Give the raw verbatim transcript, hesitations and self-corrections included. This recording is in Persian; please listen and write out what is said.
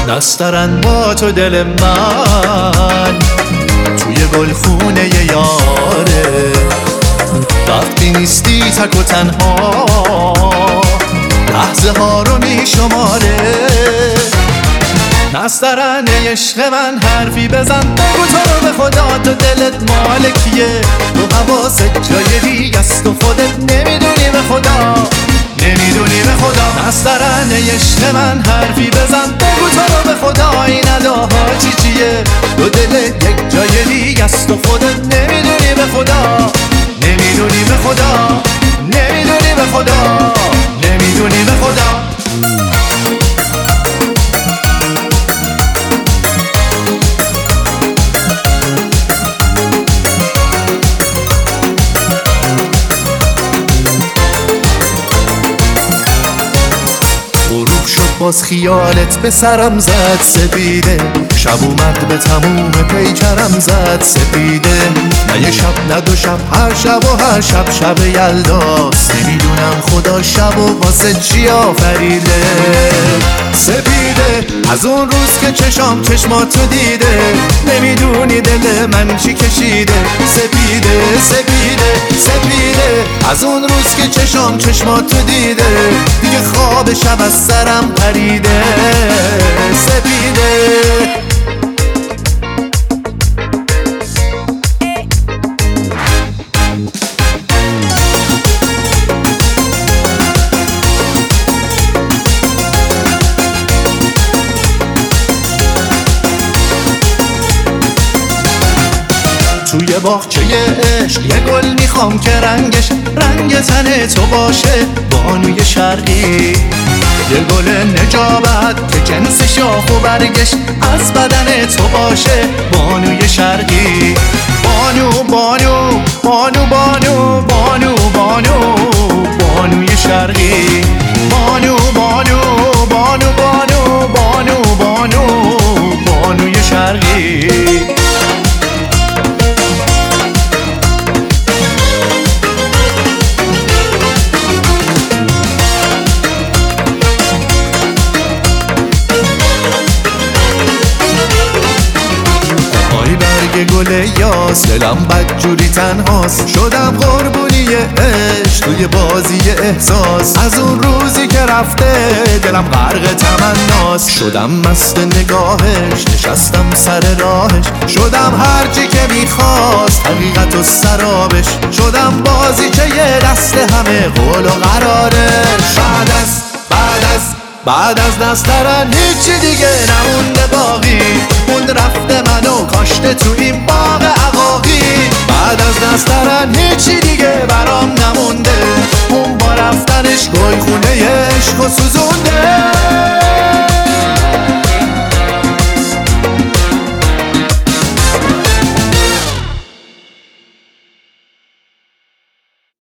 نسترن با تو دل من توی گلخونه یاره، وقتی نیستی تک و تنها لحظه ها رو می شماره. نسترن عشق من حرفی بزن، بگو تو رو به خدا تو دلت مال کیه، تو حواست جای دیگه است و خودت نمیدونی به خدا، نمیدونی به خدا. نسترن عشق من حرفی بزن، بگو تو رو به خدا این اداها چی چیه، تو دلت یک جای دیگه است و خودت نمیدونی به خدا، نمیدونی به خدا، نمیدونی به خدا، نمیدونی به خدا. باز خیالت به سرم زد سپیده، شب اومد به تموم پیکرم زد سپیده. نه یه شب نه دو شب، هر شب و هر شب شب یلداست، نمیدونم خدا شب و واسه چی آفریده. سپیده از اون روز که چشام چشماتو دیده، نمیدونی دل من چی کشیده. سپیده سپیده سپیده از اون روز که چشام چشماتو دیده، دیگه خواب شب از سرم پریده. سپیده توی باغچه عشق یه گل میخوام که رنگش رنگ تن تو باشه، بانوی شرقی. یه گل نجابت که جنس شاخ و برگش از بدن تو باشه، بانوی شرقی. بانو بانو بانو بانو بانو بانو بانوی شرقی. بانو بانو بانو بانو بانو بانو بانوی شرقی. گل یاس دلم بدجوری تنهاست، شدم قربونی عشق توی بازی احساس. از اون روزی که رفته دلم غرق تمناست، شدم مست نگاهش نشستم سر راهش، شدم هرچی که میخواست حقیقت و سرابش، شدم بازی که یه دست همه قول و قرارش. بعد از بعد از بعد از نسترن هیچی دیگه نمونده باقی، اون رفته منو کاشته تو این باغ عقاقی. بعد از نسترن هیچی دیگه برام نمونده، اون با رفتنش گل خونه